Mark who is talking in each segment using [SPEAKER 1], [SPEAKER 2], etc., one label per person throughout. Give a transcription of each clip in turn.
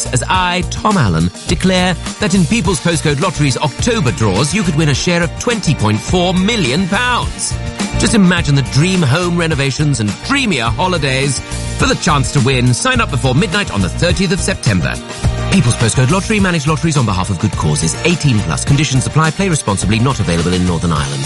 [SPEAKER 1] this as I, Tom Allen, declare that in People's Postcode Lottery's October draws, you could win a share of £20.4 million. Just imagine the dream home renovations and dreamier holidays. For the chance to win, sign up before midnight on the 30th of September. People's Postcode Lottery, manage lotteries on behalf of good causes. 18 plus. Conditions apply. Play responsibly. Not available in Northern Ireland.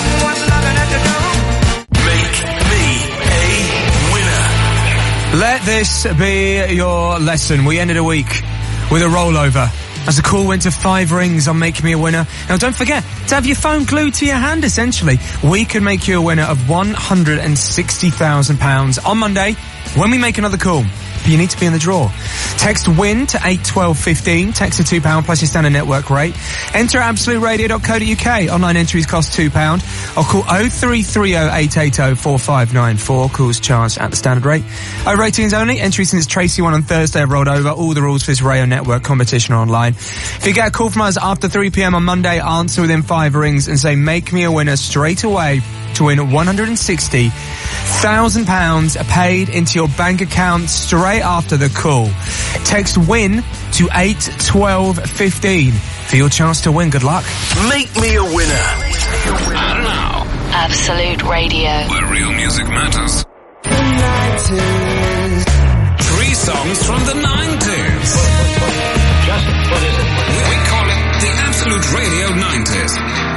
[SPEAKER 2] Make me a winner.
[SPEAKER 3] Let this be your lesson. We ended a week with a rollover as the call went to 5 rings on Make Me a Winner. Now don't forget to have your phone glued to your hand, essentially. We could make you a winner of £160,000 on Monday when we make another call. But you need to be in the draw. Text WIN to 81215. Text to £2 plus your standard network rate. Enter at absoluteradio.co.uk. Online entries cost £2. Or call 0330 880 4594. Calls charged at the standard rate. Over 18s only. Entry since Tracy won on Thursday have rolled over. All the rules for this radio network competition are online. If you get a call from us after 3 p.m. on Monday, answer within 5 rings and say make me a winner straight away to win £160,000 paid into your bank account straight after the call. Text WIN to 81215 for your chance to win. Good luck.
[SPEAKER 2] Make me a winner.
[SPEAKER 4] And now, Absolute Radio,
[SPEAKER 5] where real music matters. 3 songs from the 90s.
[SPEAKER 6] Just what is it?
[SPEAKER 5] We call it the Absolute Radio 90s.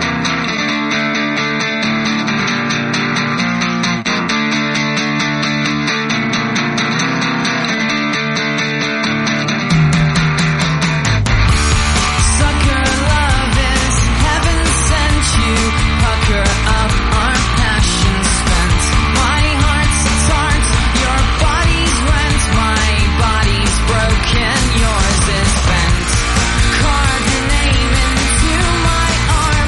[SPEAKER 7] Yours is bent. Carve your name into my arm.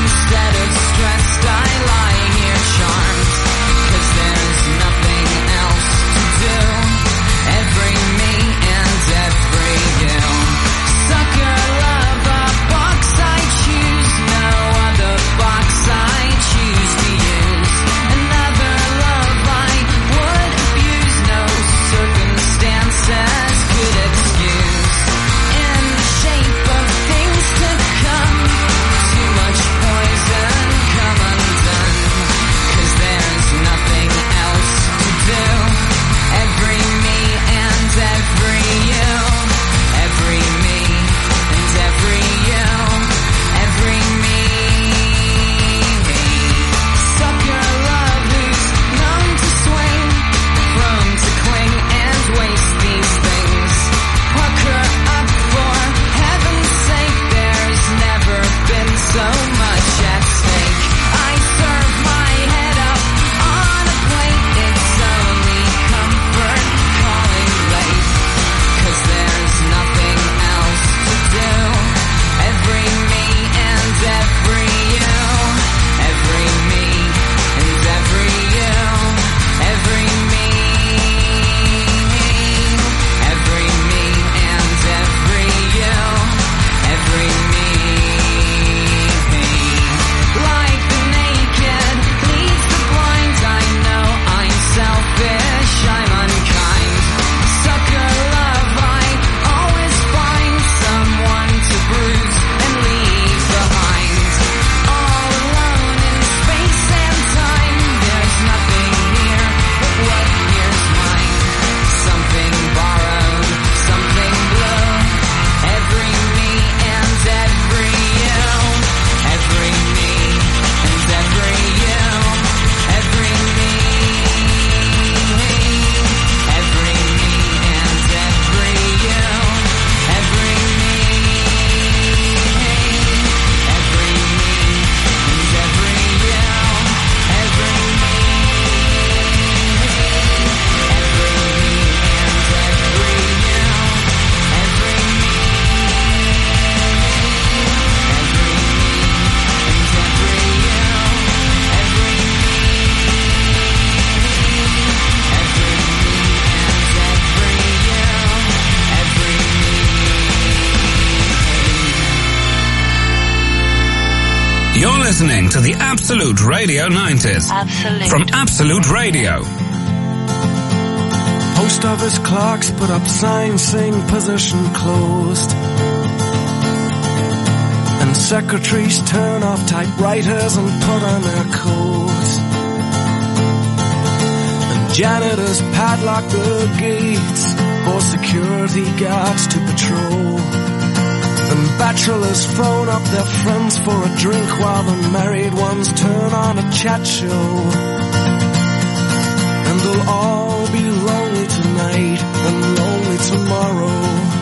[SPEAKER 5] You're listening to the Absolute Radio 90s.
[SPEAKER 4] Absolute.
[SPEAKER 5] From Absolute Radio.
[SPEAKER 8] Post office clerks put up signs saying position closed. And secretaries turn off typewriters and put on their coats. And janitors padlock the gates for security guards to patrol. And bachelors phone up their friends for a drink while the married ones turn on a chat show. And they'll all be lonely tonight and lonely tomorrow.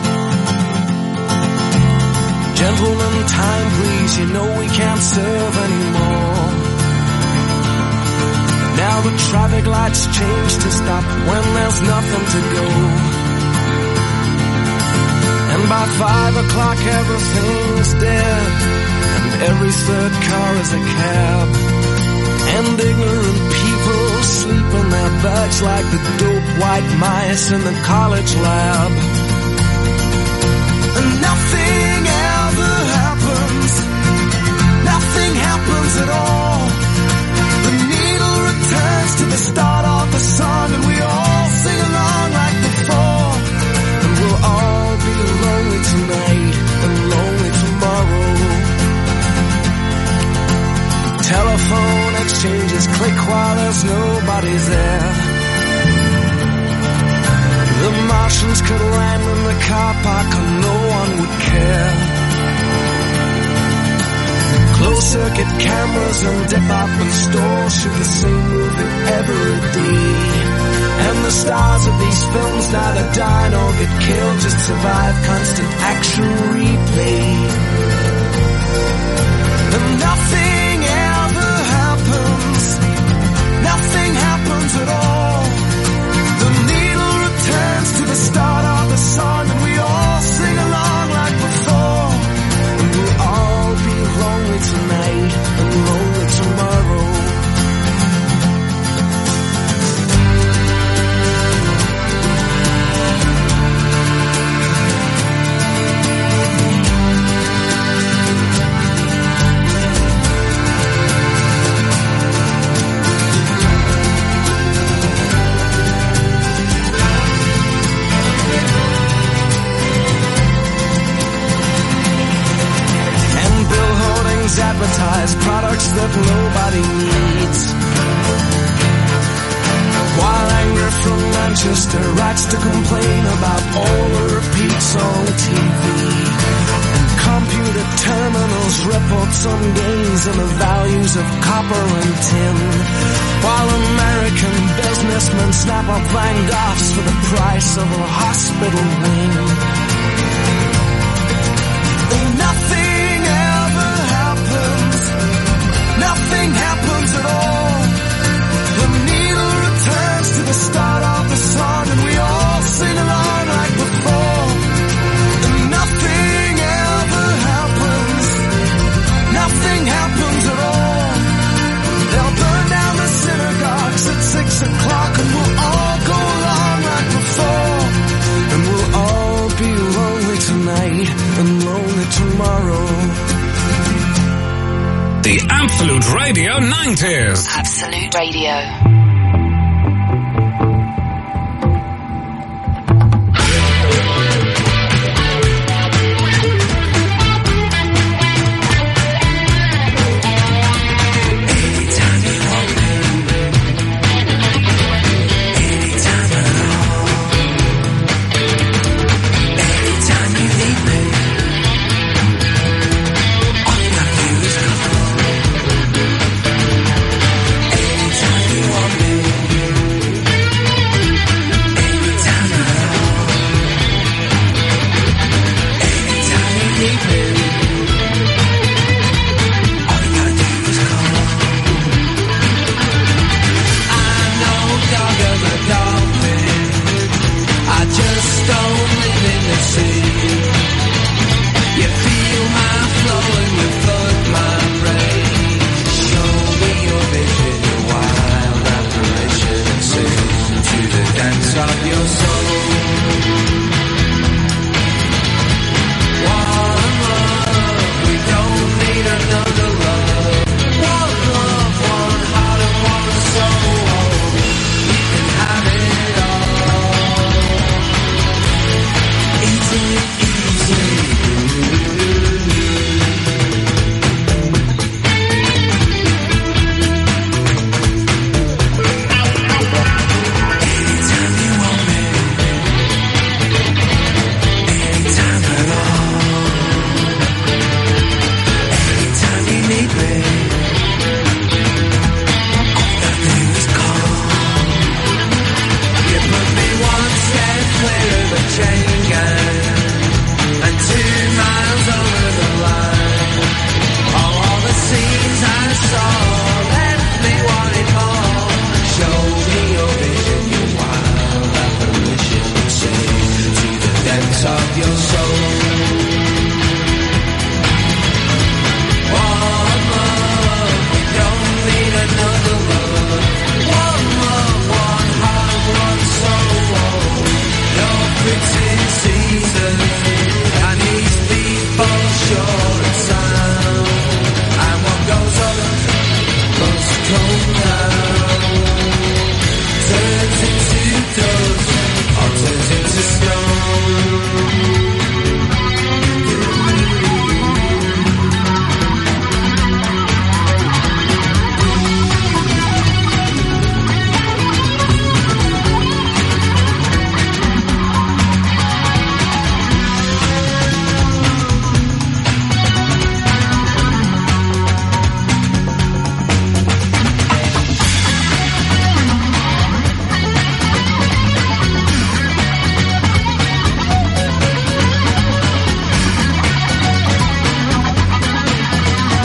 [SPEAKER 8] Gentlemen, time please, you know we can't serve anymore. Now the traffic lights change to stop when there's nothing to go. And by 5 o'clock everything's dead, and every third car is a cab. And ignorant people sleep in their beds like the dope white mice in the college lab. And nothing ever happens, nothing happens at all. The needle returns to the start of the song, and we all sing along like before. And we'll all be lonely tonight and lonely tomorrow. Telephone exchanges click while there's nobody there. The Martians could land in the car park and no one would care. Closed-circuit cameras and department stores shoot the same movie every day. And the stars of these films neither die nor get killed, just survive constant action replay. And nothing ever happens, nothing happens at all. The needle returns to the start of the song, and we all sing along like before. And we'll all be lonely tonight and lonely tomorrow. Advertise products that nobody needs. While anger from Manchester writes to complain about all the repeats on TV. And computer terminals report some gains in the values of copper and tin. While American businessmen snap up Van Goghs for the price of a hospital wing. And nothing ever happens, nothing happens at all. The needle returns to the start of the song, and we all sing along like before. And nothing ever happens, nothing happens at all. They'll burn down the synagogues at 6 o'clock, and we'll all go along like before. And we'll all be lonely tonight and lonely tomorrow.
[SPEAKER 5] The Absolute Radio 90s.
[SPEAKER 4] Absolute Radio.
[SPEAKER 8] Anytime you want me.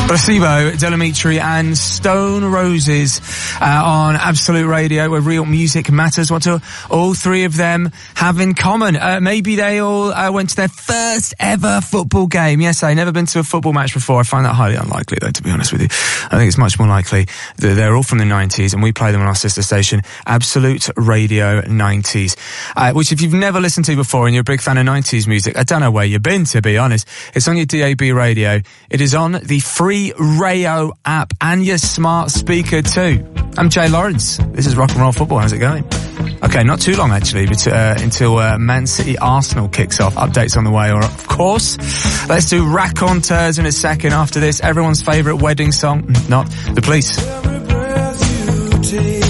[SPEAKER 3] Placebo, Delamitri and Stone Roses on Absolute Radio, where real music matters. What do all three of them have in common? Maybe they all went to their first ever football game. Yes, I've never been to a football match before. I find that highly unlikely, though, to be honest with you. I think it's much more likely that they're all from the 90s, and we play them on our sister station, Absolute Radio 90s. Which, if you've never listened to before and you're a big fan of 90s music, I don't know where you've been, to be honest. It's on your DAB radio. It is on the free Rayo app and your smart speaker too. I'm Jay Lawrence. This is Rock and Roll Football. How's it going? Okay, not too long actually, but until Man City Arsenal kicks off. Updates on the way, or of course. Let's do Raconteurs in a second. After this, everyone's favourite wedding song, not The Police.
[SPEAKER 8] Every breath you take.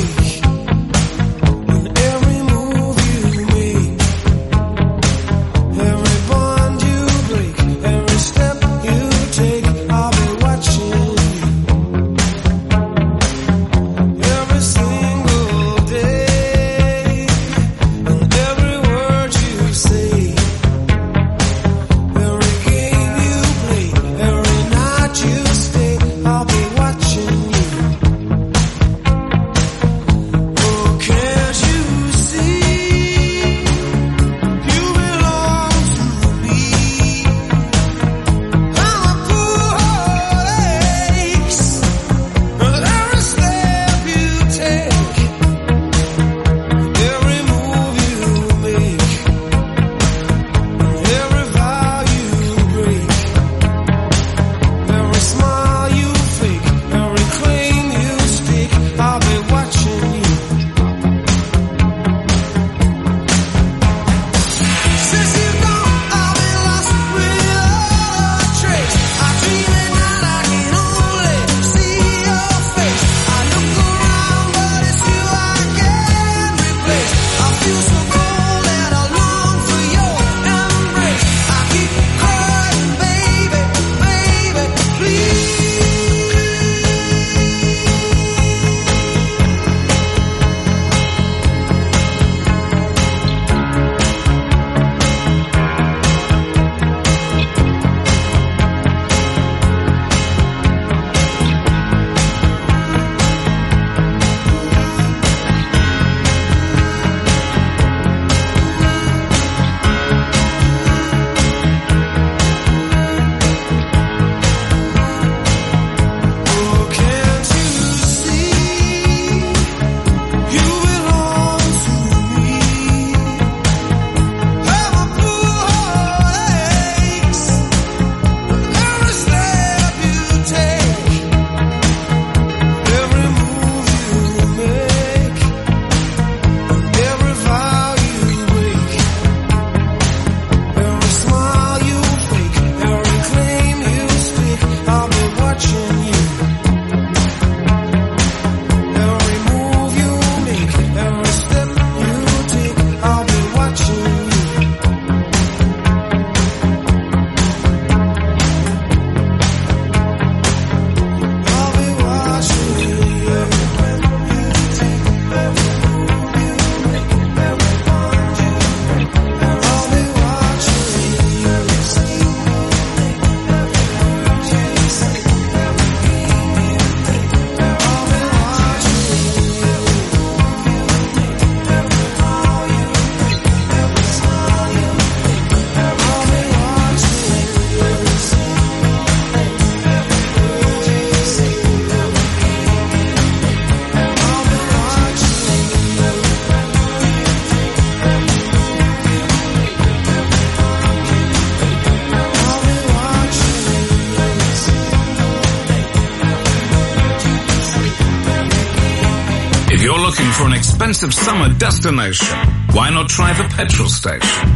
[SPEAKER 5] Looking for an expensive summer destination? Why not try the petrol station?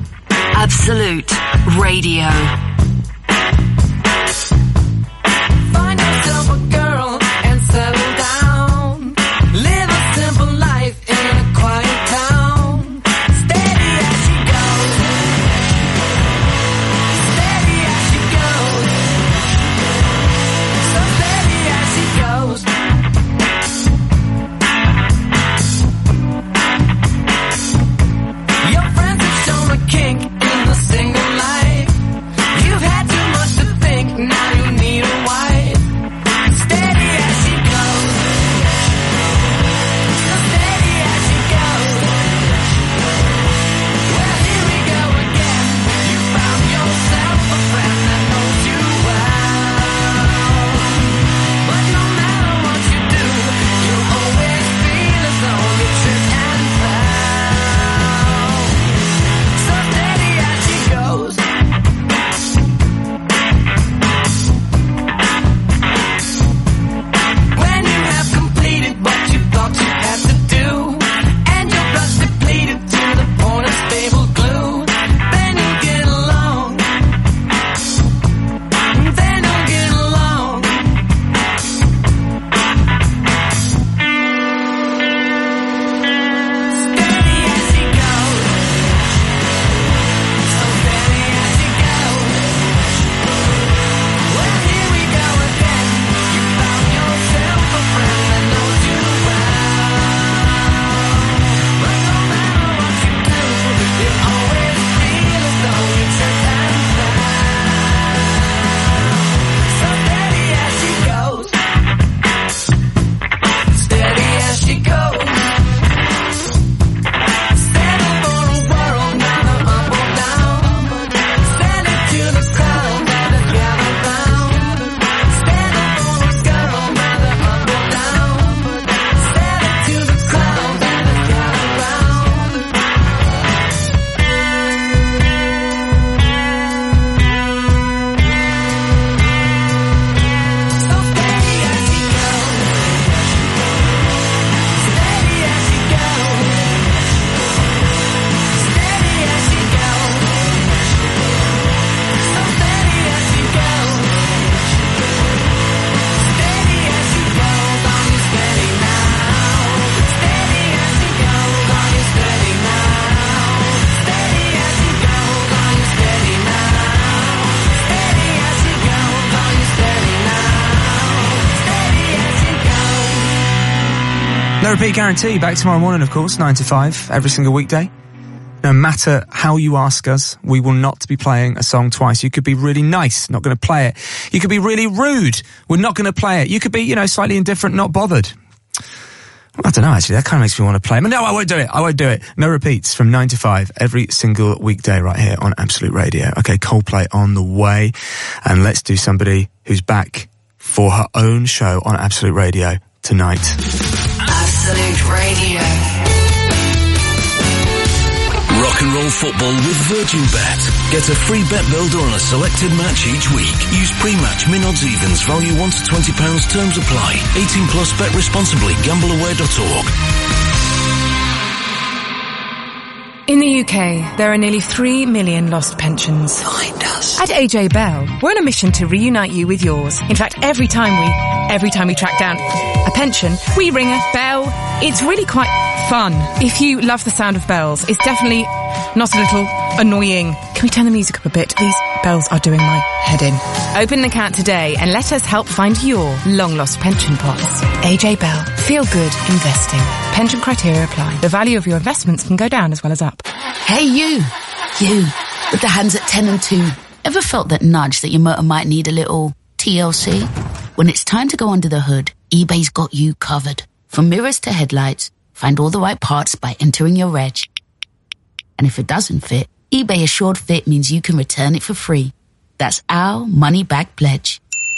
[SPEAKER 4] Absolute Radio.
[SPEAKER 7] Find yourself a girl and settle down. Live a simple life in a quiet town. Steady as she goes. Steady as she goes. So steady as she goes. Your friends have shown a kink in the single life. You
[SPEAKER 3] No repeat guarantee. Back tomorrow morning, of course, 9 to 5, every single weekday. No matter how you ask us, we will not be playing a song twice. You could be really nice, not going to play it. You could be really rude, we're not going to play it. You could be, you know, slightly indifferent, not bothered. I don't know, actually, that kind of makes me want to play. But no, I won't do it. No repeats from 9 to 5 every single weekday right here on Absolute Radio. Okay, Coldplay on the way. And let's do somebody who's back for her own show on Absolute Radio tonight.
[SPEAKER 4] Absolute Radio.
[SPEAKER 2] Rock and roll football with Virgin Bet. Get a free bet builder on a selected match each week. Use pre-match min-odds evens. Value £1 to £20. Terms apply. 18 plus. Bet responsibly. Gambleaware.org.
[SPEAKER 9] In the UK, there are nearly 3 million lost pensions.
[SPEAKER 4] Find us.
[SPEAKER 9] At AJ Bell, we're on a mission to reunite you with yours. In fact, every time we track down a pension, we ring a bell. It's really quite fun. If you love the sound of bells, it's definitely not a little annoying. Can we turn the music up a bit? These bells are doing my head in. Open an account today and let us help find your long-lost pension pots. AJ Bell. Feel good investing. Pension criteria apply. The value of your investments can go down as well as up.
[SPEAKER 10] Hey, you with the hands at 10 and 2. Ever felt that nudge that your motor might need a little TLC? When it's time to go under the hood, eBay's got you covered. From mirrors to headlights, find all the right parts by entering your reg. And if it doesn't fit, eBay Assured Fit means you can return it for free. That's our money-back pledge.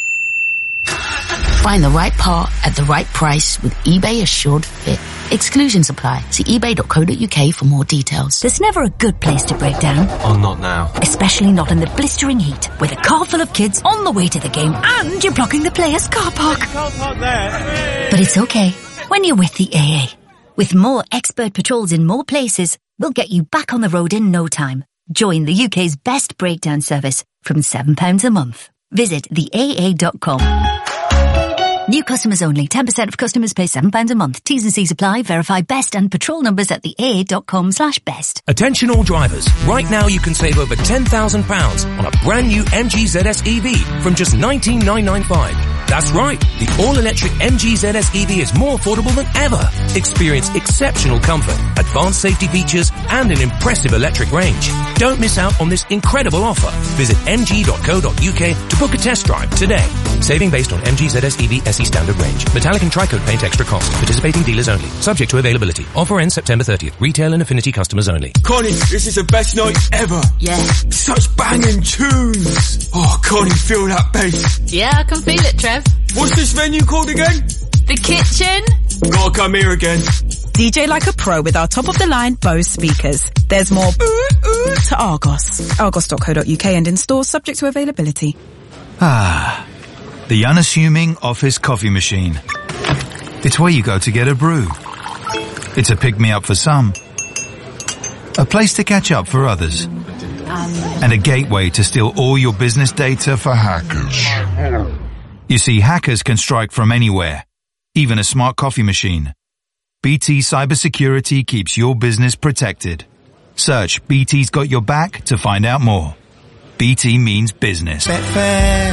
[SPEAKER 10] Find the right part at the right price with eBay Assured Fit. Exclusions apply. See ebay.co.uk for more details.
[SPEAKER 11] There's never a good place to break down.
[SPEAKER 12] Oh, not now.
[SPEAKER 11] Especially not in the blistering heat, with a car full of kids on the way to the game and you're blocking the players' car park.
[SPEAKER 12] Can't park there.
[SPEAKER 11] But it's okay when you're with the AA. With more expert patrols in more places, we'll get you back on the road in no time. Join the UK's best breakdown service from £7 a month. Visit theaa.com. New customers only. 10% of customers pay £7 a month. T's and C's apply. Verify best and patrol numbers at theaa.com/best.
[SPEAKER 13] Attention all drivers. Right now you can save over £10,000 on a brand new MG ZS EV from just $19,995. That's right. The all-electric MG ZS EV is more affordable than ever. Experience exceptional comfort, advanced safety features, and an impressive electric range. Don't miss out on this incredible offer. Visit mg.co.uk to book a test drive today. Saving based on MG ZS EV SE standard range. Metallic and tri-coat paint extra cost. Participating dealers only. Subject to availability. Offer ends September 30th. Retail and Affinity customers only.
[SPEAKER 14] Connie, this is the best night ever.
[SPEAKER 10] Yeah.
[SPEAKER 14] Such banging tunes. Oh, Connie, feel that bass.
[SPEAKER 10] Yeah, I can feel it, Trev.
[SPEAKER 14] What's this venue called again?
[SPEAKER 10] The Kitchen.
[SPEAKER 14] Gotta come here again.
[SPEAKER 15] DJ like a pro with our top-of-the-line Bose speakers. There's more to Argos. Argos.co.uk and in stores subject to availability.
[SPEAKER 16] Ah, the unassuming office coffee machine. It's where you go to get a brew. It's a pick-me-up for some. A place to catch up for others. And a gateway to steal all your business data for hackers. You see, hackers can strike from anywhere, even a smart coffee machine. BT Cybersecurity keeps your business protected. Search BT's Got Your Back to find out more. BT means business.
[SPEAKER 17] Betfair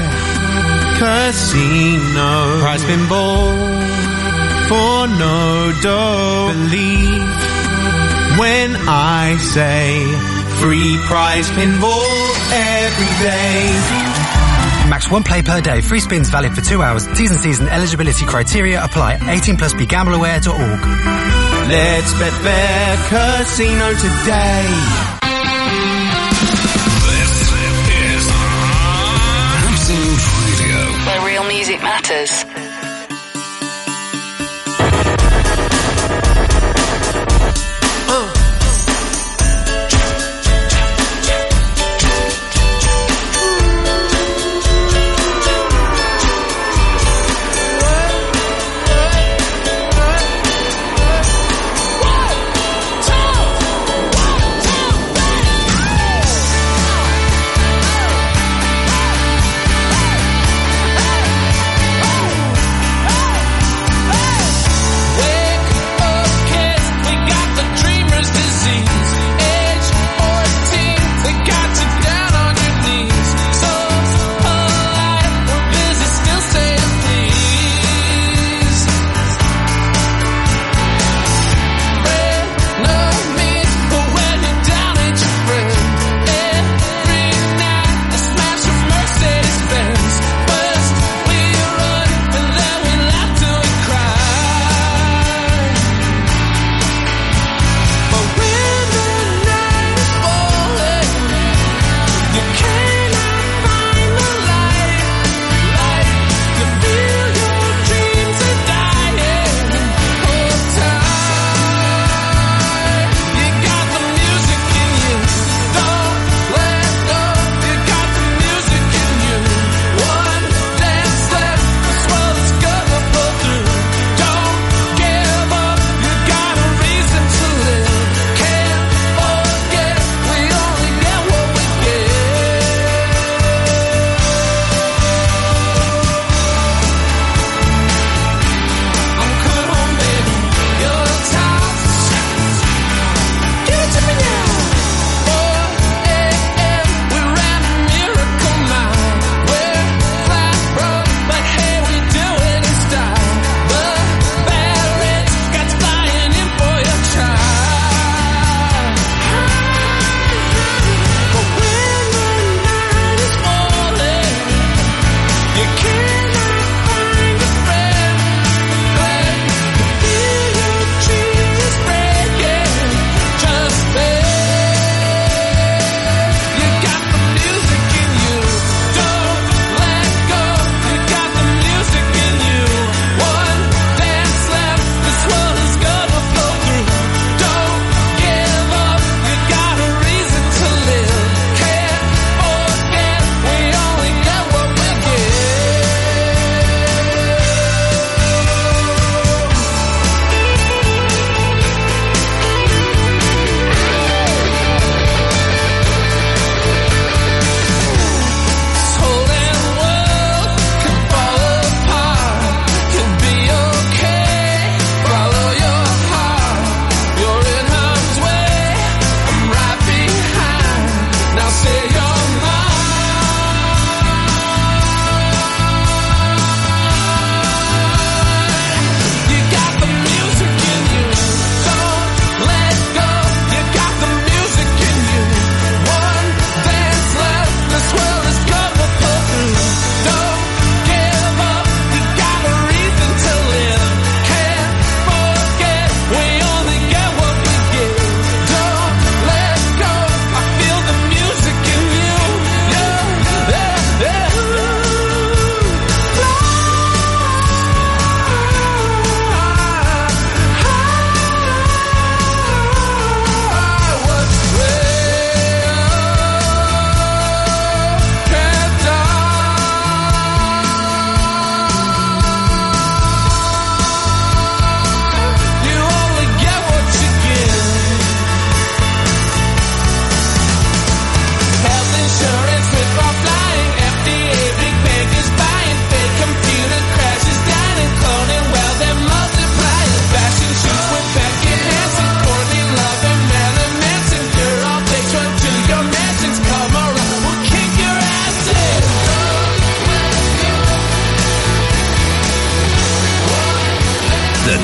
[SPEAKER 17] Casino. Prize pinball for no dough. Believe when I say free prize pinball every day.
[SPEAKER 18] Max 1 play per day. Free spins valid for 2 hours. T's and C's and eligibility criteria apply. 18 plus. BeGambleAware.org.
[SPEAKER 17] Let's bet fair casino today.
[SPEAKER 5] This is Absolute Radio.
[SPEAKER 4] Where real music matters.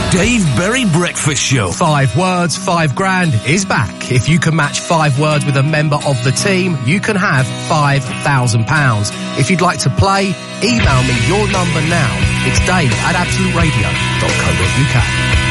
[SPEAKER 2] Dave Berry Breakfast Show.
[SPEAKER 19] 5 words, 5 grand is back. If you can match 5 words with a member of the team, you can have £5,000. If you'd like to play, email me your number now. It's dave@absoluteradio.co.uk.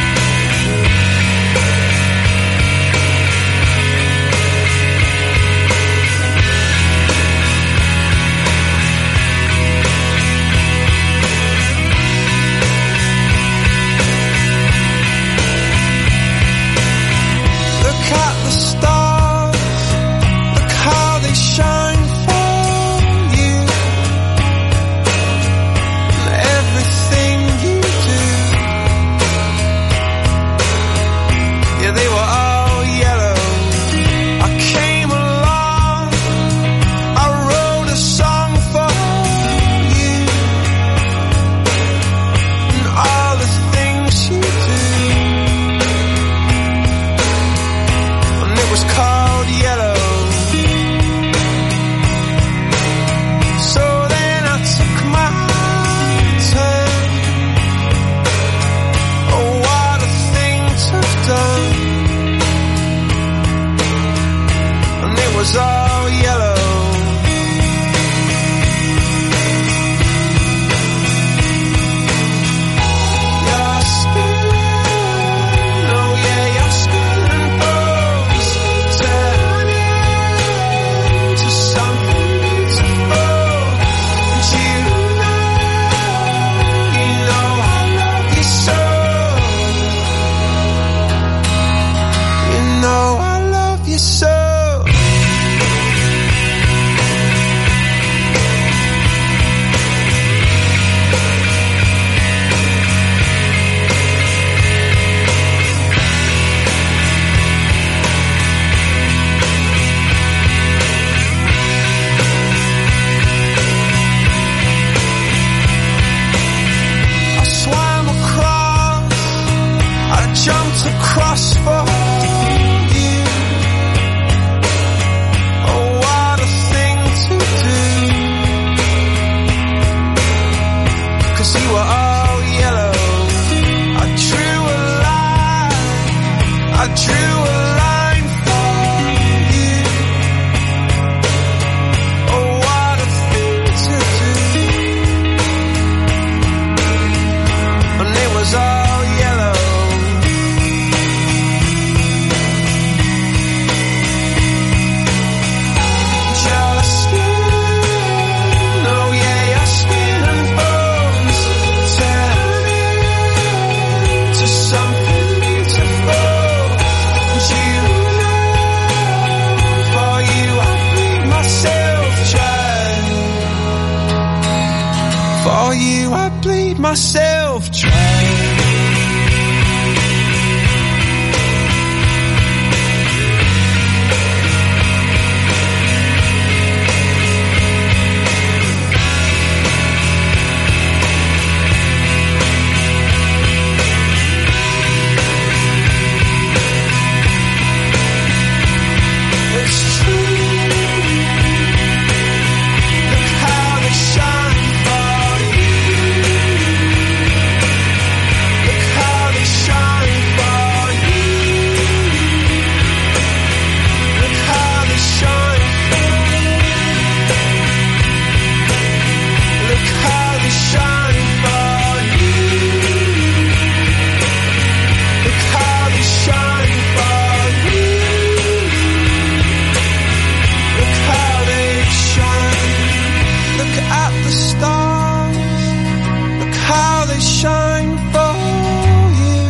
[SPEAKER 8] Myself trying. It's true. Look how they shine for you. Look how they shine for you. Look how they shine for you. Look how they shine for you. Look how they shine for you. Look how they shine. Look at the stars. Look how they shine for you.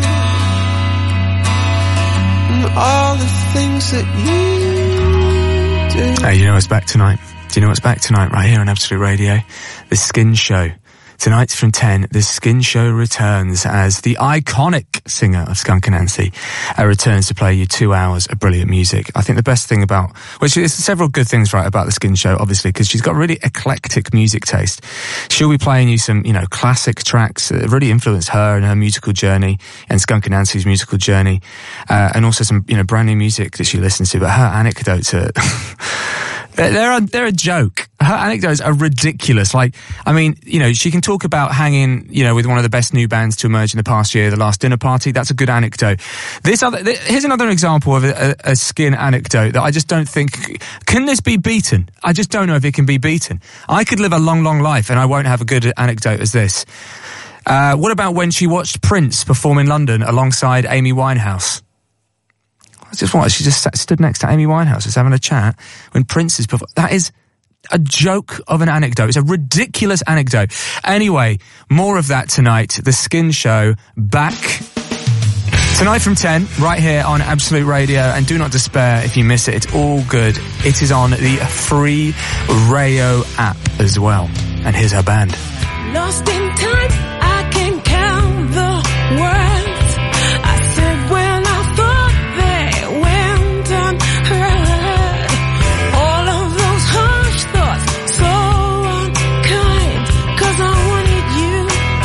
[SPEAKER 8] And all the things that you do.
[SPEAKER 3] Hey, you know what's back tonight? Do you know what's back tonight? Right here on Absolute Radio, The Skin Show. Tonight from 10, The Skin Show returns as the iconic singer of Skunk Anansie returns to play you 2 hours of brilliant music. I think the best thing about, well, there's several good things, right, about The Skin Show, obviously, because she's got really eclectic music taste. She'll be playing you some, classic tracks that really influenced her and her musical journey and Skunk Anansie's musical journey, and also some, brand new music that she listens to. But her anecdotes are They're a joke. Her anecdotes are ridiculous. Like, I mean, you know, she can talk about hanging, you know, with one of the best new bands to emerge in the past year, The Last Dinner Party. That's a good anecdote. Here's another example of a Skin anecdote that I just don't think, can this be beaten? I just don't know if it can be beaten. I could live a long, long life and I won't have a good anecdote as this. What about when she watched Prince perform in London alongside Amy Winehouse? She just stood next to Amy Winehouse, just having a chat when Prince is performing. That is a joke of an anecdote. It's a ridiculous anecdote. Anyway, more of that tonight. The Skin Show back tonight from 10, right here on Absolute Radio. And do not despair if you miss it. It's all good. It is on the free Rayo app as well. And here's her band.
[SPEAKER 7] Lost in time, I can count the words I said when I thought they went unheard. All of those harsh thoughts, so unkind, 'cause I wanted you.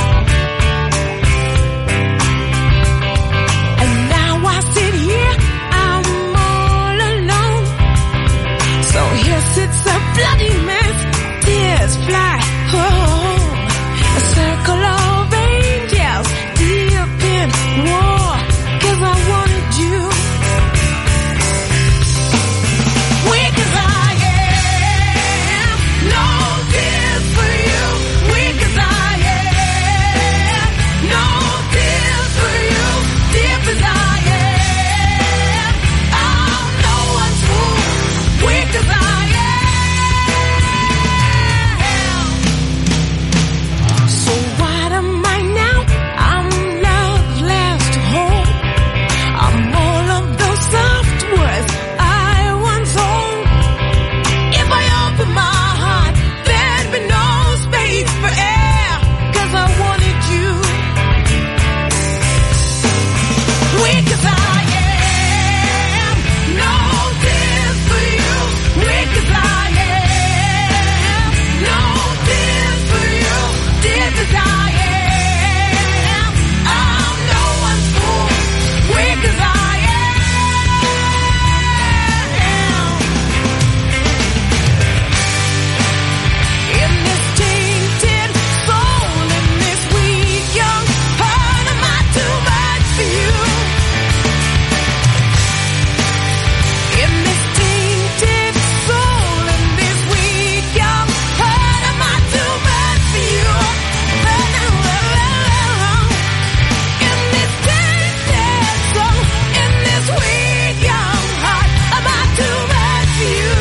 [SPEAKER 7] And now I sit here, I'm all alone. So here sits a bloody mess, tears fly home. A circle of angels deep in war, 'cause I wanted you. Weak as I am, no tears for you. Weak as I am, no tears for you. Deep as I am, I'm no one's fool. Weak as I am. So what am I now? I'm loveless to hold. I'm all of those soft words I once owned. If I open my heart, there'd be no space for air, 'cause I wanted you. Weak as I am, no tears for you. Weak as I am, no tears for you. Deep as I am, I'm no one's fool. Weak as I am. In this tainted soul, in this weak young heart, am I too much for you? In this tainted soul, in this weak young heart, am I too much for you? In this tainted soul, in this weak young heart, am I too much for you?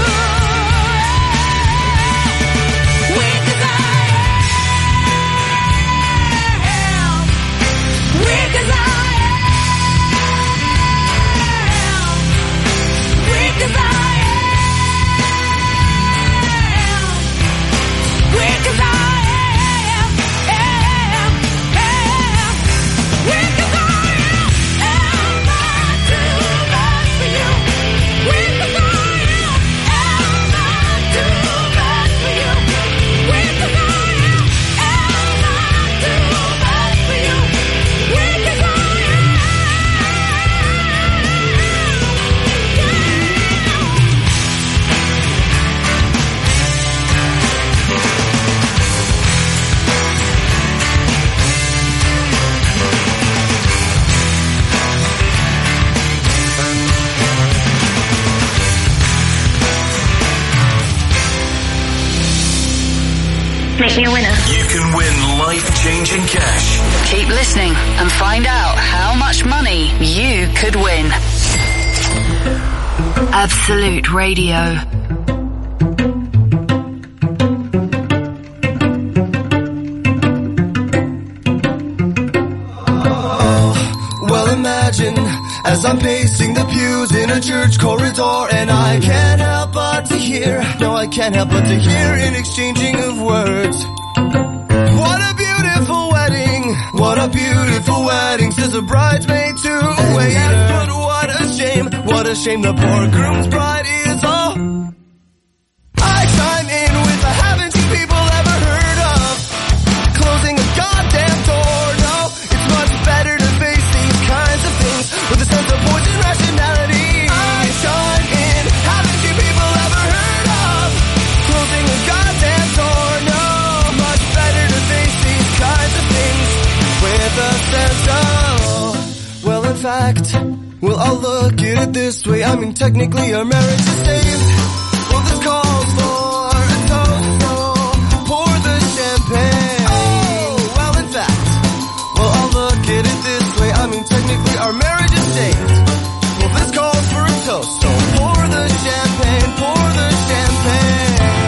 [SPEAKER 7] Weak as I am, weak as I am, weak as I am, weak as I am, weak as I am I too much for you? Weak as I am I too much for you? Weak as I am I too much for you? Weak as I
[SPEAKER 4] Make me a winner.
[SPEAKER 2] You can win life-changing cash.
[SPEAKER 4] Keep listening and find out how much money you could win. Absolute Radio.
[SPEAKER 8] Well, imagine as I'm pacing the pews in a church corridor, and I can't help but to hear, no, I can't help but to hear an exchanging of words. What a beautiful wedding, what a beautiful wedding, says a bridesmaid to a waiter. But what a shame the poor groom's bride is all. I chime in with a haven't you people ever heard of closing a goddamn door? No, it's much better to face these kinds of things with a sense of poison rationality. I chime in, haven't you people ever heard of fact, well, I'll look at it this way. I mean, technically our marriage is saved. Well, this calls for a toast, so pour the champagne. Oh, well, in fact, well, I'll look at it this way. I mean, technically our marriage is saved. Well, this calls for a toast, so pour the champagne, pour the champagne.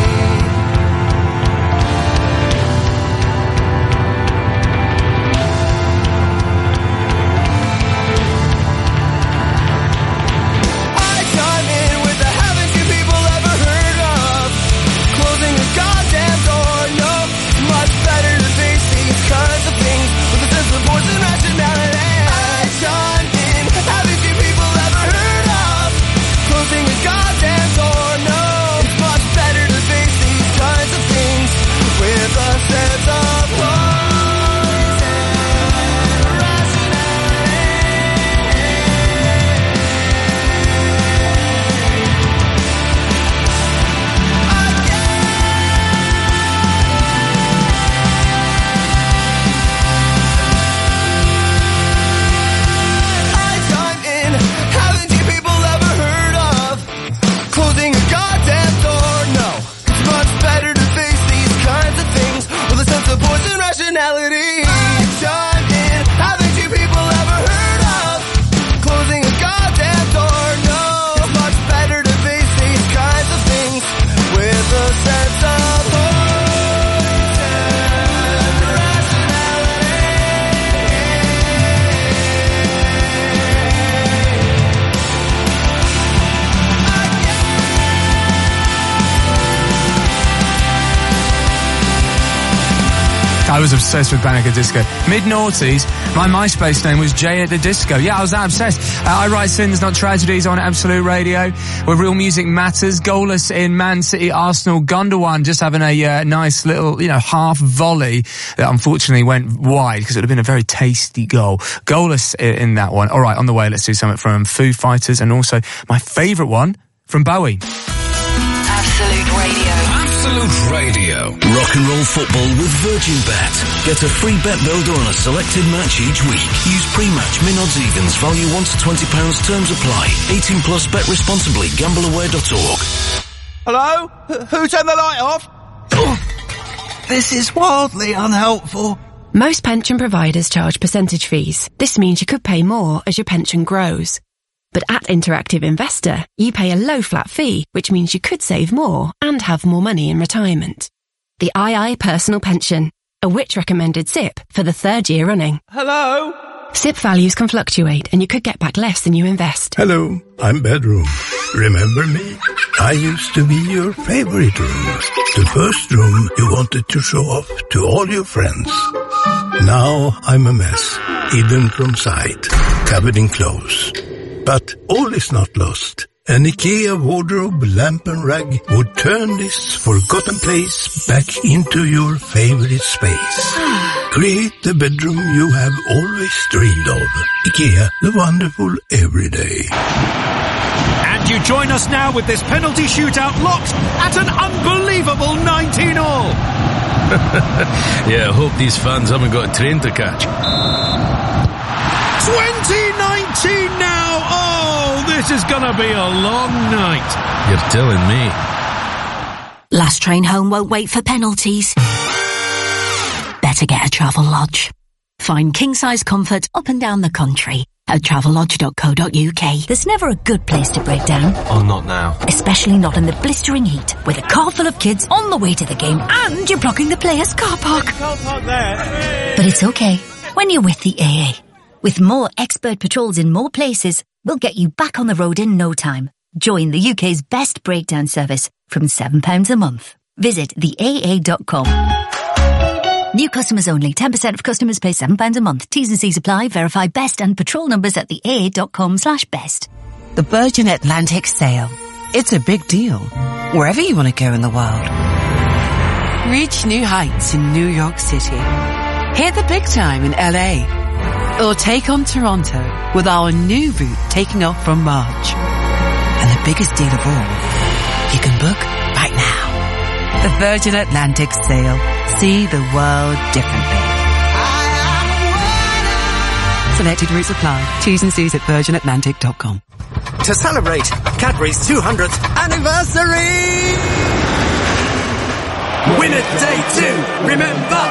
[SPEAKER 3] I was obsessed with Panic at Disco. Mid-noughties, my MySpace name was Jay at the Disco. Yeah, I was that obsessed. I write sins, not tragedies on Absolute Radio, where real music matters. Goalless in Man City, Arsenal. Gundogan just having a nice little, half volley that unfortunately went wide because it would have been a very tasty goal. Goalless in that one. All right, on the way, let's do something from Foo Fighters and also my favourite one from Bowie.
[SPEAKER 4] Absolute Radio.
[SPEAKER 2] Absolute Radio. Rock and roll football with Virgin Bet. Get a free bet builder on a selected match each week. Use pre-match min odds evens. Value £1 to £20. Terms apply. 18 plus. Bet responsibly. Gambleaware.org.
[SPEAKER 20] Hello? Who turned the light off? This is wildly unhelpful.
[SPEAKER 21] Most pension providers charge percentage fees. This means you could pay more as your pension grows. But at Interactive Investor, you pay a low flat fee, which means you could save more and have more money in retirement. The II Personal Pension, a Which recommended SIP for the 3rd year running.
[SPEAKER 20] Hello?
[SPEAKER 21] SIP values can fluctuate and you could get back less than you invest.
[SPEAKER 22] Hello, I'm Bedroom. Remember me? I used to be your favorite room. The first room you wanted to show off to all your friends. Now I'm a mess, hidden from sight, covered in clothes. But all is not lost. An IKEA wardrobe, lamp and rag would turn this forgotten place back into your favorite space. Create the bedroom you have always dreamed of. IKEA, the wonderful everyday.
[SPEAKER 23] And you join us now with this penalty shootout locked at an unbelievable 19-all.
[SPEAKER 24] Yeah, I hope these fans haven't got a train to catch.
[SPEAKER 23] 2019 now! Oh, this is gonna be a long night.
[SPEAKER 24] You're telling me.
[SPEAKER 11] Last train home won't wait for penalties. Better get a Travelodge. Find king-size comfort up and down the country at Travelodge.co.uk. There's never a good place to break down.
[SPEAKER 12] Oh, not now.
[SPEAKER 11] Especially not in the blistering heat, with a car full of kids on the way to the game and you're blocking the players' car park.
[SPEAKER 20] Car park there.
[SPEAKER 11] But it's okay when you're with the AA. With more expert patrols in more places, we'll get you back on the road in no time. Join the UK's best breakdown service from £7 a month. Visit theaa.com. New customers only. 10% of customers pay £7 a month. T's and C's apply. Verify best and patrol numbers at theaa.com/best.
[SPEAKER 25] The Virgin Atlantic Sail. It's a big deal, wherever you want to go in the world. Reach new heights in New York City. Hit the big time in LA. Or take on Toronto with our new route taking off from March. And the biggest deal of all, you can book right now. The Virgin Atlantic Sail. See the world differently. Selected routes apply. T's and C's at virginatlantic.com.
[SPEAKER 1] To celebrate Cadbury's 200th anniversary! Win it day 2, remember!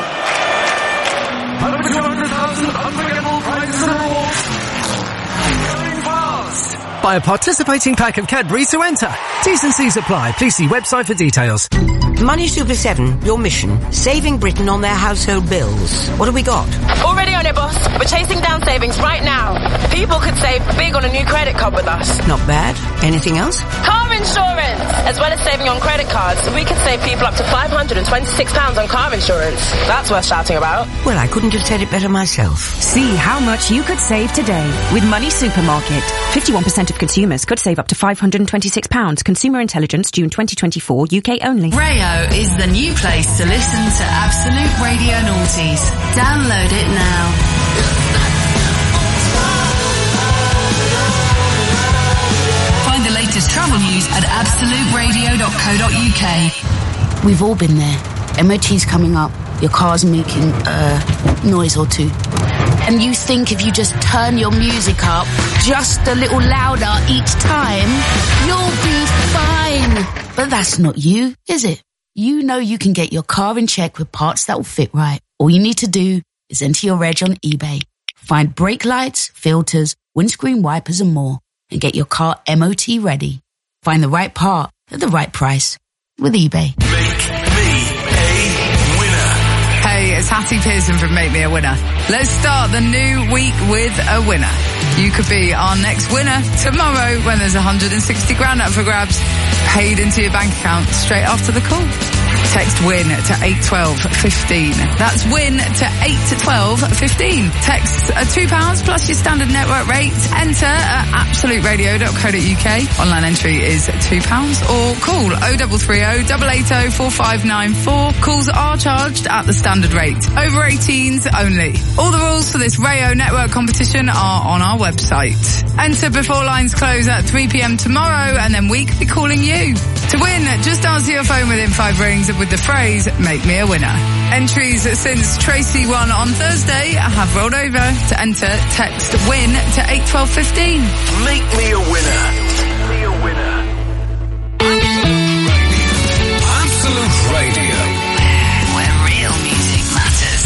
[SPEAKER 7] 200,000 unforgettable prizes and awards. Going fast.
[SPEAKER 1] Buy a participating pack of Cadbury's to enter. T's and C's apply. Please see website for details.
[SPEAKER 6] Money Super 7, your mission, saving Britain on their household bills. What have we got?
[SPEAKER 9] Already on it, boss. We're chasing down savings right now. People could save big on a new credit card with us.
[SPEAKER 6] Not bad. Anything else?
[SPEAKER 9] Car insurance! As well as saving on credit cards, we could save people up to £526 on car insurance. That's worth shouting about.
[SPEAKER 6] Well, I couldn't have said it better myself.
[SPEAKER 10] See how much you could save today with Money Supermarket. 51% of consumers could save up to £526. Consumer Intelligence, June 2024, UK only.
[SPEAKER 4] Rayo is the new place to listen to Absolute Radio Noughties. Download it now. Find the latest travel news at absoluteradio.co.uk.
[SPEAKER 13] We've all been there. MOT's coming up. Your car's making noise or two. And you think if you just turn your music up just a little louder each time, you'll be fine. But that's not you, is it? You know you can get your car in check with parts that will fit right. All you need to do is enter your reg on eBay. Find brake lights, filters, windscreen wipers and more. And get your car MOT ready. Find the right part at the right price with eBay.
[SPEAKER 26] Hey, it's Hattie Pearson from Make Me a Winner. Let's start the new week with a winner. You could be our next winner tomorrow when there's 160 grand up for grabs, paid into your bank account straight after the call. Text WIN to 81215. That's WIN to 81215. Text £2 plus your standard network rate. Enter at absoluteradio.co.uk. Online entry is £2 or call 0330 880 4594. Calls are charged at the standard rate. Over 18s only. All the rules for this Rayo Network competition are on our website. Enter before lines close at 3 p.m. tomorrow and then we could be calling you. To win, just answer your phone within 5 rings with the phrase, make me a winner. Entries since Tracy won on Thursday have rolled over. To enter, text WIN to 81215.
[SPEAKER 2] Make me a winner. Absolute Radio.
[SPEAKER 4] Where real music matters.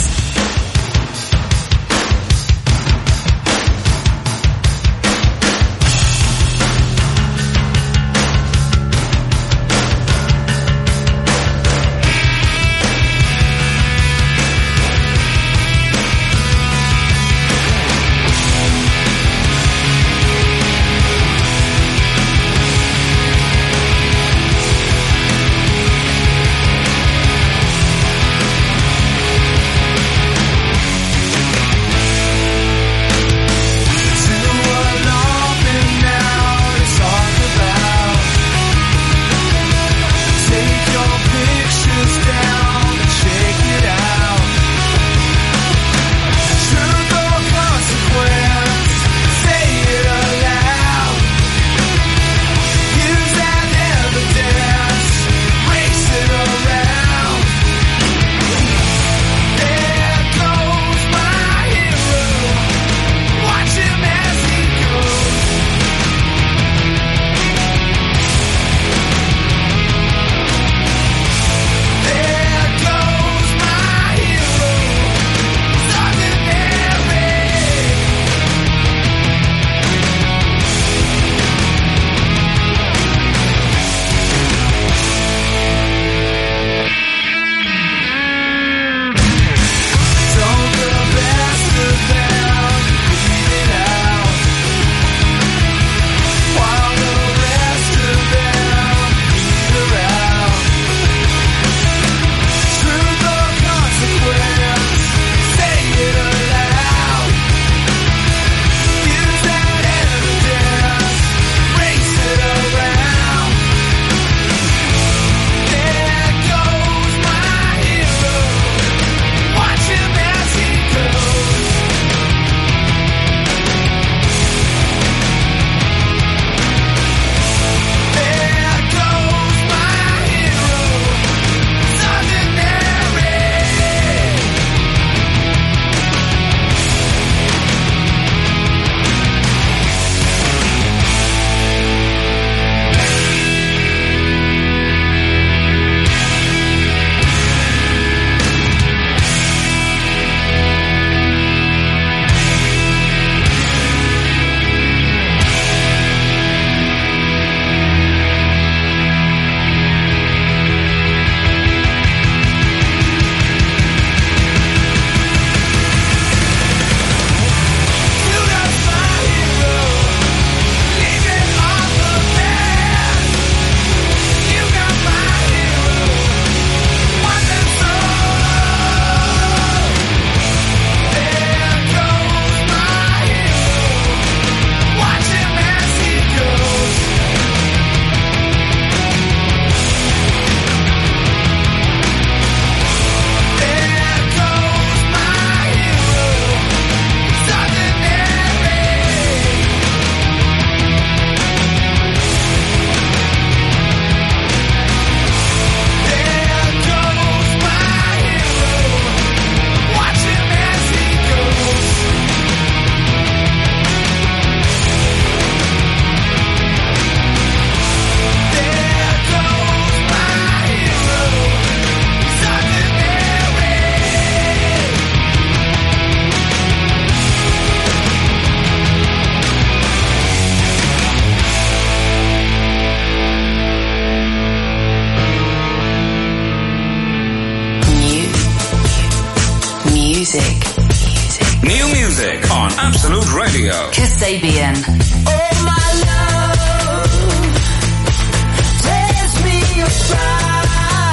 [SPEAKER 4] music.
[SPEAKER 5] New music on Absolute Radio.
[SPEAKER 4] Kasabian.
[SPEAKER 7] Oh my love, takes me aside.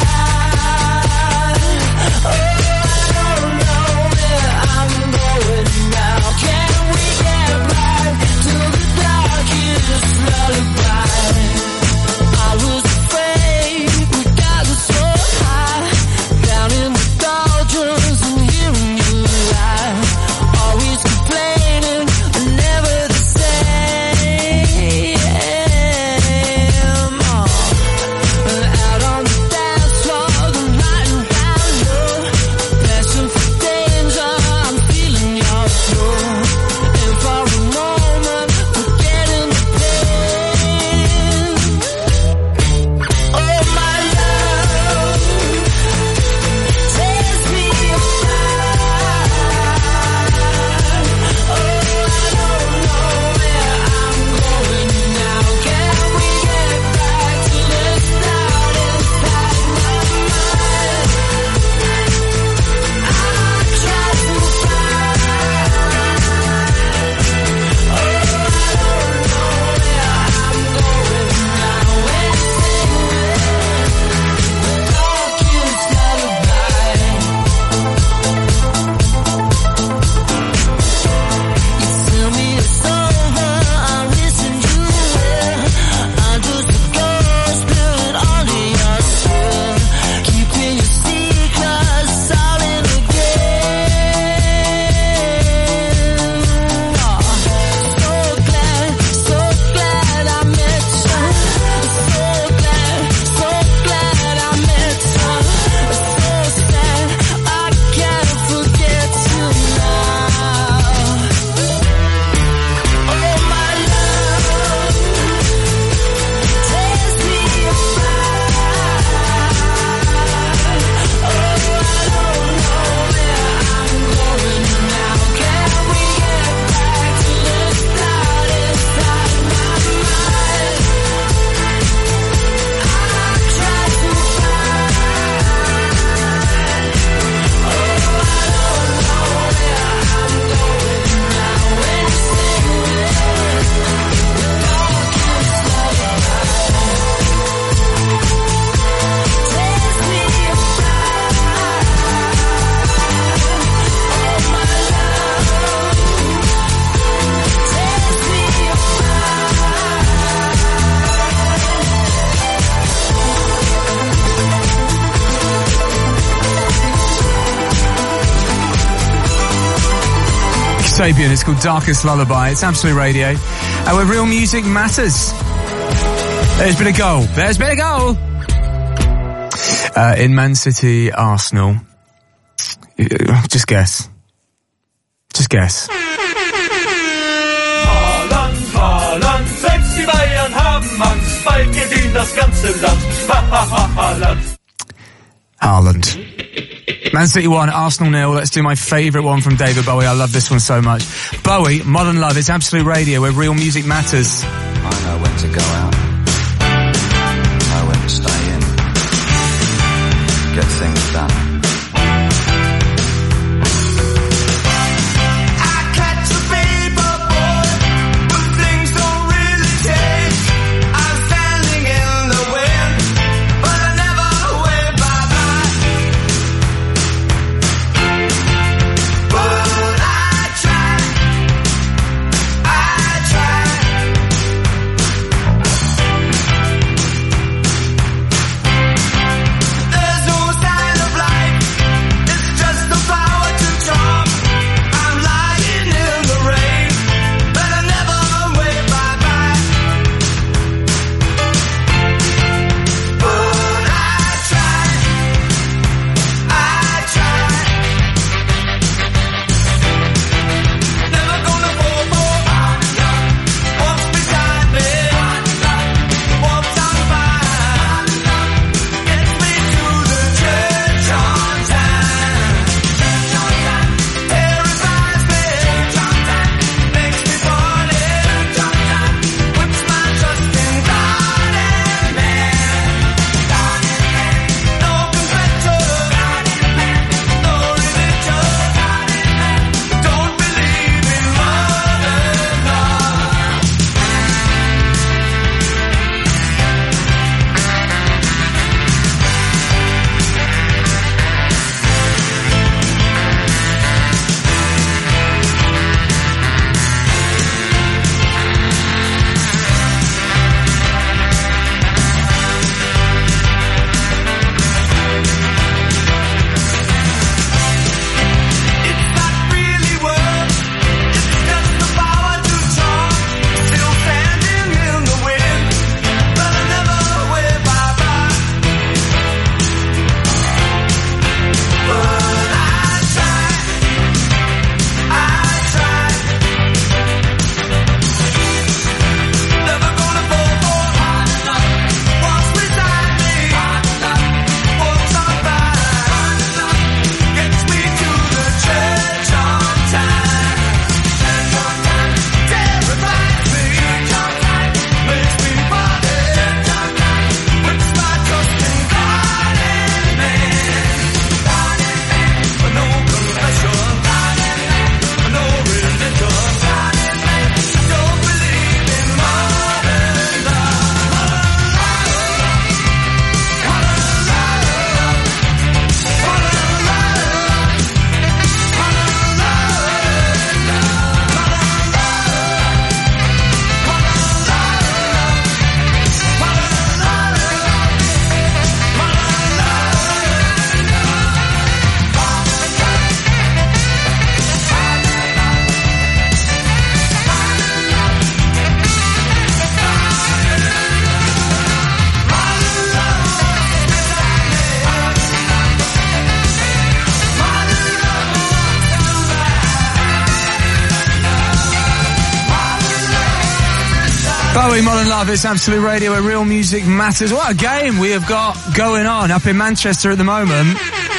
[SPEAKER 7] Oh, I don't know where I'm going now. Can we get back to the darkest lullaby? I was afraid we got so high, down in the doldrums and hearing you lie. Always complaining, never the same. Out on the dance floor, the night and down low. Passion for danger, I'm feeling your flow. And for a moment, forgetting the pain. Oh my love, takes me aside. Oh, I don't know where I'm going now. Can we get back to the start inside my mind? I try to find. Oh, I don't know where I'm going now. When the darkest lullaby. You tell me it's over, I listen to it. Under the ghost, spirit under your skin. Keeping your secrets all in the game. So glad I met you. So glad I met you. So sad I can't forget you now. Oh my love, takes me aside. Oh, I don't know where I'm going now. Can we get back to the start inside my mind? I try to find. Oh, I don't know where I'm going now. When you sing it, the darkest lullaby takes me aside. Oh my love, takes me
[SPEAKER 3] Kasabian, it's called Darkest Lullaby. It's Absolute Radio. Where real music matters. There's been a goal. There's been a goal! In Man City, Arsenal. Just guess. Just guess.
[SPEAKER 12] Haaland, Haaland, selbst die Bayern haben Angst, bald geht ihnen das ganze Land. Haaland.
[SPEAKER 3] Haaland. Man City 1, Arsenal 0. Let's do my favourite one from David Bowie. I love this one so much. Bowie, Modern Love. It's Absolute Radio, where real music matters.
[SPEAKER 14] I know when to go out. Know when to stay in. Get things done.
[SPEAKER 7] I catch a paper boy, but things don't really change. I'm standing in the wind, but I never wave bye-bye. But I try. There's no sign of life.
[SPEAKER 3] Bowie, Modern Love, it's Absolute Radio where real music matters. What a game we have got going on up in Manchester at the moment.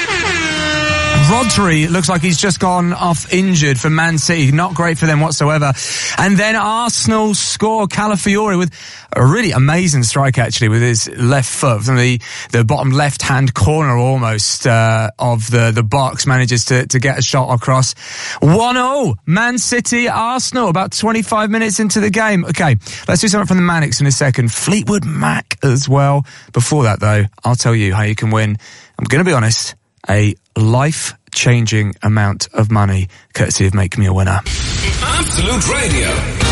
[SPEAKER 3] Rodri looks like he's just gone off injured for Man City. Not great for them whatsoever. And then Arsenal score. Calafiori with a really amazing strike, actually, with his left foot from the bottom left-hand corner almost of the box. Manages to get a shot across. 1-0. Man City, Arsenal, about 25 minutes into the game. Okay, let's do something from the Manics in a second. Fleetwood Mac as well. Before that, though, I'll tell you how you can win. I'm going to be honest, a life-changing amount of money, courtesy of Make Me a Winner.
[SPEAKER 2] Absolute Radio.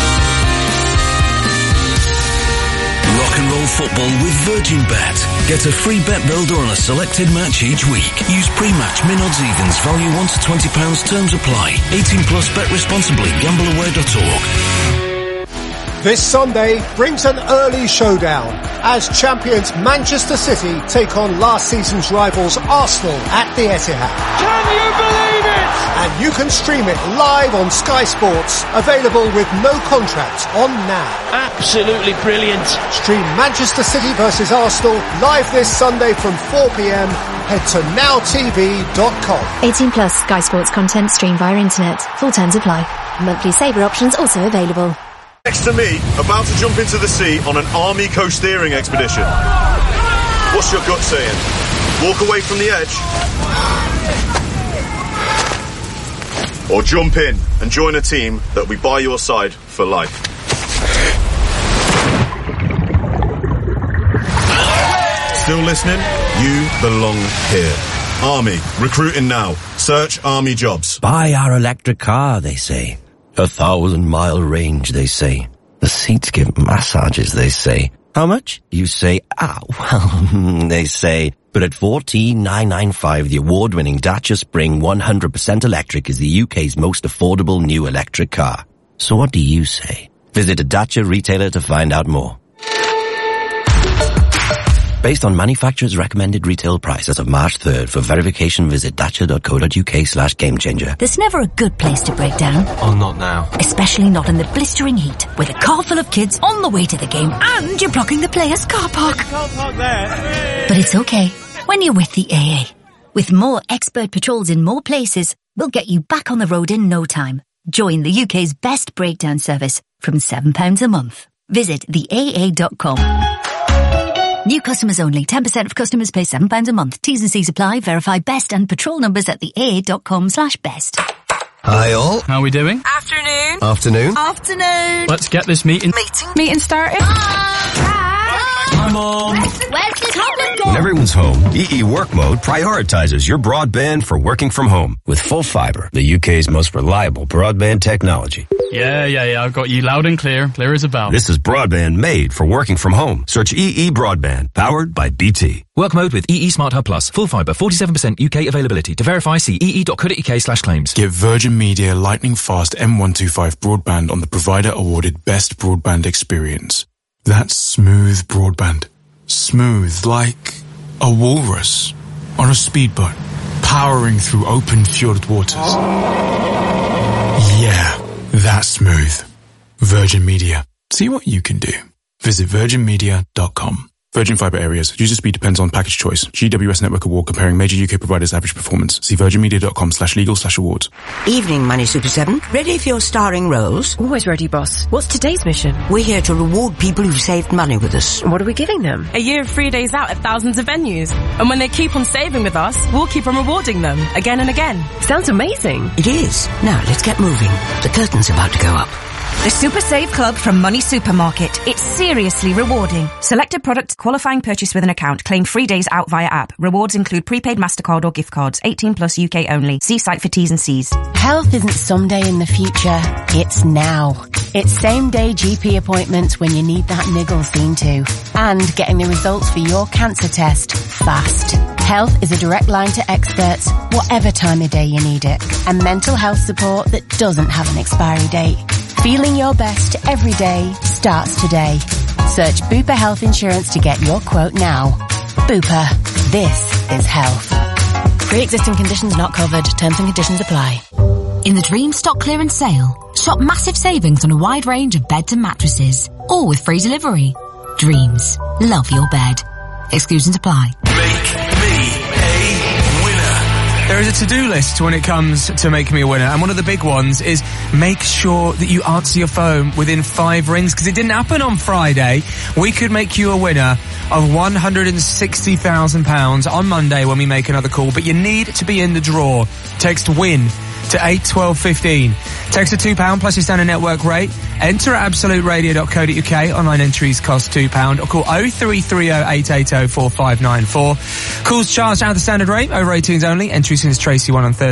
[SPEAKER 2] Rock and roll football with Virgin Bet. Get a free bet builder on a selected match each week. Use pre-match min odds evens, value £1 to £20, terms apply. 18 plus, bet responsibly, gambleaware.org.
[SPEAKER 8] This Sunday brings an early showdown as champions Manchester City take on last season's rivals Arsenal at the Etihad.
[SPEAKER 7] Can you believe it?
[SPEAKER 8] And you can stream it live on Sky Sports, available with no contract on Now.
[SPEAKER 7] Absolutely brilliant.
[SPEAKER 8] Stream Manchester City versus Arsenal live this Sunday from 4 p.m. Head to nowtv.com.
[SPEAKER 15] 18 plus Sky Sports content streamed via internet. Full terms apply. Monthly saver options also available.
[SPEAKER 16] Next to me, about to jump into the sea on an army coast-steering expedition. What's your gut saying? Walk away from the edge? Or jump in and join a team that'll be by your side for life? Still listening? You belong here. Army, recruiting now. Search Army jobs.
[SPEAKER 17] Buy our electric car, they say. 1,000-mile range, they say. The seats give massages, they say. How much? You say, well, they say. But at $14,995, the award-winning Dacia Spring 100% electric is the UK's most affordable new electric car. So what do you say? Visit a Dacia retailer to find out more. Based on manufacturer's recommended retail price as of March 3rd. For verification, visit dacia.co.uk/gamechanger.
[SPEAKER 11] There's never a good place to break down.
[SPEAKER 17] Oh, not now.
[SPEAKER 11] Especially not in the blistering heat, with a car full of kids on the way to the game and you're blocking the players' car park.
[SPEAKER 7] Can't park there.
[SPEAKER 11] But it's okay when you're with the AA. With more expert patrols in more places, we'll get you back on the road in no time. Join the UK's best breakdown service from £7 a month. Visit theaa.com. New customers only. 10% of customers pay £7 a month. T's and C's apply. Verify best and patrol numbers at theaa.com/best.
[SPEAKER 18] Hi all.
[SPEAKER 19] How are we doing?
[SPEAKER 18] Afternoon.
[SPEAKER 11] Afternoon.
[SPEAKER 19] Let's get this meeting started.
[SPEAKER 18] Hi, Mom.
[SPEAKER 11] Where's the tablet gone?
[SPEAKER 18] When everyone's home, EE Work Mode prioritizes your broadband for working from home with full fibre, the UK's most reliable broadband technology.
[SPEAKER 19] Yeah. I've got you loud and clear as a bell.
[SPEAKER 18] This is broadband made for working from home. Search EE Broadband, powered by BT.
[SPEAKER 27] Work mode with EE Smart Hub Plus. Full fibre, 47% UK availability. To verify, see ee.co.uk/claims.
[SPEAKER 28] Get Virgin Media lightning fast M125 broadband on the provider awarded best broadband experience. That's smooth broadband. Smooth like a walrus on a speedboat, powering through open fjord waters. Yeah, that's smooth. Virgin Media. See what you can do. Visit virginmedia.com. Virgin Fibre areas. User speed depends on package choice. GWS Network Award comparing major UK providers' average performance. See virginmedia.com/legal/awards.
[SPEAKER 6] Evening, Money Super 7. Ready for your starring roles?
[SPEAKER 29] Always ready, boss. What's today's mission?
[SPEAKER 6] We're here to reward people who've saved money with us.
[SPEAKER 29] What are we giving them?
[SPEAKER 9] A year of free days out at thousands of venues. And when they keep on saving with us, we'll keep on rewarding them again and again.
[SPEAKER 29] Sounds amazing.
[SPEAKER 6] It is. Now, let's get moving. The curtain's about to go up.
[SPEAKER 10] The Super Save Club from Money Supermarket. It's seriously rewarding. Selected products, qualifying purchase with an account. Claim free days out via app. Rewards include prepaid MasterCard or gift cards. 18 plus UK only. See site for T's and C's.
[SPEAKER 30] Health isn't someday in the future. It's now. It's same-day GP appointments when you need that niggle seen to. And getting the results for your cancer test fast. Health is a direct line to experts, whatever time of day you need it. And mental health support that doesn't have an expiry date. Feeling your best every day starts today. Search Bupa Health Insurance to get your quote now. Bupa. This is health.
[SPEAKER 10] Pre-existing conditions not covered. Terms and conditions apply.
[SPEAKER 31] In the Dream Stock Clearance Sale, shop massive savings on a wide range of beds and mattresses.
[SPEAKER 11] or with free delivery. Dreams. Love your bed. Exclusions apply.
[SPEAKER 3] There is a to-do list when it comes to Make Me a Winner, and one of the big ones is make sure that you answer your phone within 5 rings, because it didn't happen on Friday. We could make you a winner of £160,000 on Monday when we make another call, but you need to be in the draw. Text WIN to 81215. Text a £2 plus your standard network rate. Enter at absoluteradio.co.uk. Online entries cost £2, or call 0330 880 4594. Calls charged at the standard rate, over 18s only. Entry since Tracy 1 on Thursday.